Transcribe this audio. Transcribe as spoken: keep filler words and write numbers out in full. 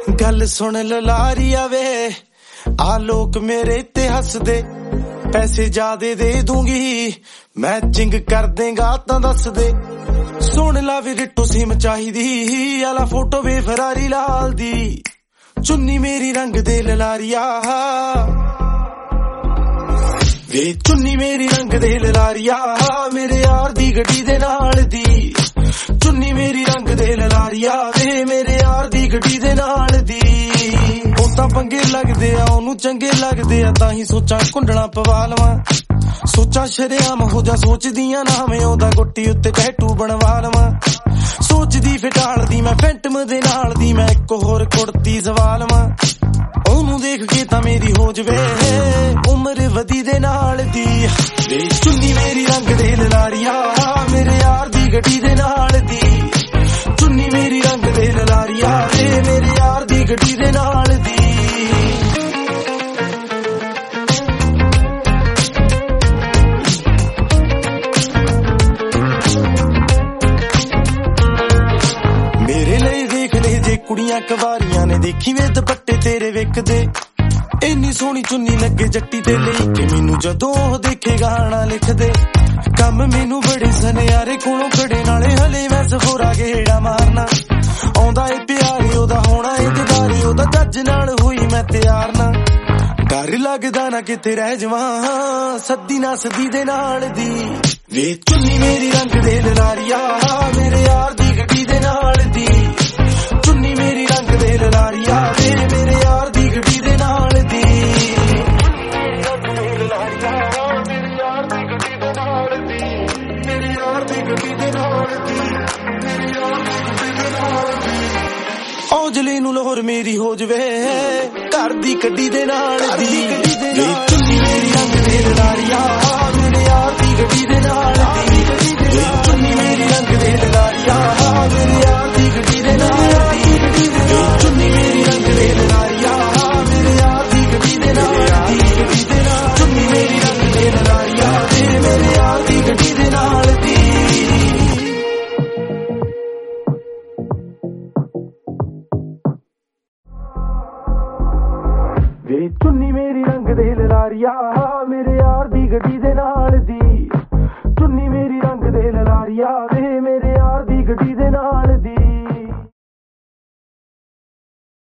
गल सुन ललारिया वे आ लोग मेरे ते हस दे पैसे ज्यादा दे दूंगी मैचिंग कर देगा तां दस दे सुन ला वी रिट्टू सिम चाहिदी आला फोटो वे फरारी लाल दी चुन्नी मेरी रंग दे ललारिया वे चुन्नी मेरी रंग दे ललारिया मेरे यार दी गड्डी दे नाल दी चुन्नी मेरी रंग दे ललारिया वे मेरे यार दी गड्डी दे नाल दी ओ तां पंगे लगदे आ ओनू चंगे लगदे आ तां ही सोचां कुंडला पवा लवां सोचां शरेआम हो जा सोचदियां ना मैं ओदा गुट्टी उत्ते टैटू बनवा लवां सोचदी फिटाल दी मैं फैंटम दे नाल दी मैं इक होर कुड़ती सवाल वां ओनू देख के तां मेरी हो जवे उम्र वधी दे नाल दी चुन्नी मेरी रंग दे ललारिया मेरे यार दी गड्डी दे नाल दी चुन्नी मेरी रंग दे ललारिया मेरे यार दी गड्डी दे नाल दी मेरे लिए देख ले जे कुड़ियां कवारियां ने देखी वे दुपट्टे तेरे विकदे इन्नी सोहनी चुन्नी लगे जट्टी ते लेके मैनू जदों देखे गाना लिख दे कम मैनू बड़े सनियारे कोलों खड़े नाले हले मैं सफोरा गेड़ा मारना आउंदा ए प्यारी ओदा होना ए दीदारी ओदा जज नाल होई मैं तैयार ना डर लगदा ना किते रह जावां सद्दी ना सदी दे नाल दी वे चुन्नी मेरी रंग दे ललारिया मेरे यार दी गड्डी दे नाल दी चुन्नी मेरी रंग दे ललारिया वे मेरे यार दी गड्डी दे नाल दी औजले नू लाहौर मेरी हो जवे घर दी गड्डी दे नाल दी चुन्नी मेरी रंग दे ललारिया मेरे यार दी गड्डी दे नाल दी चुन्नी मेरी रंग दे ललारिया मेरे यार दी गड्डी दे नाल दी चुन्नी मेरी रंग दे ललारिया मेरे यार दी गड्डी दे नाल दी चुन्नी मेरी रंग दे ललारिया मेरे यार दी गड्डी दे नाल दी चुन्नी मेरी रंग दे ललारिया मेरे यार दी गड्डी दे नाल दी चुन्नी मेरी रंग दे ललारिया मेरे यार दी गड्डी दे नाल